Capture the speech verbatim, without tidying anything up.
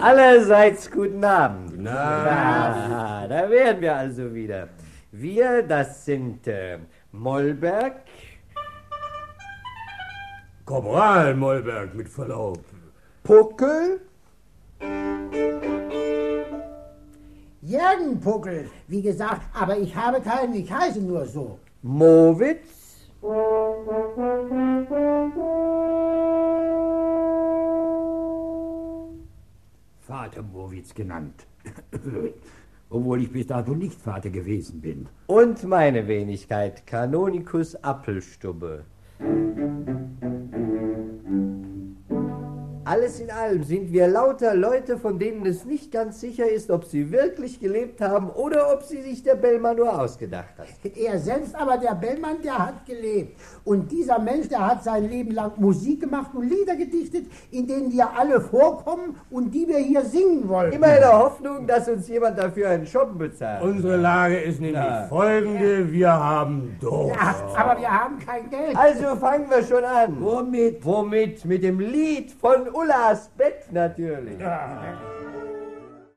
Allerseits guten Abend. Guten Abend. Ah, da wären wir also wieder. Wir, das sind äh, Mollberg. Korporal Mollberg, mit Verlaub. Puckel. Jürgen Puckel, wie gesagt, aber ich habe keinen, ich heiße nur so. Mowitz. Vater Mowitz genannt. Obwohl ich bis dato nicht Vater gewesen bin. Und meine Wenigkeit, Kanonikus Appelstubbe. Alles in allem sind wir lauter Leute, von denen es nicht ganz sicher ist, ob sie wirklich gelebt haben oder ob sie sich der Bellmann nur ausgedacht hat. Er selbst aber, der Bellmann, der hat gelebt. Und dieser Mensch, der hat sein Leben lang Musik gemacht und Lieder gedichtet, in denen wir alle vorkommen und die wir hier singen wollen. Immer in der Hoffnung, dass uns jemand dafür einen Schoppen bezahlt. Unsere Lage ist nämlich Ja. folgende, wir haben Durst. Ja, aber wir haben kein Geld. Also fangen wir schon an. Womit? Womit? Mit dem Lied von Ullas Bett natürlich. Ja.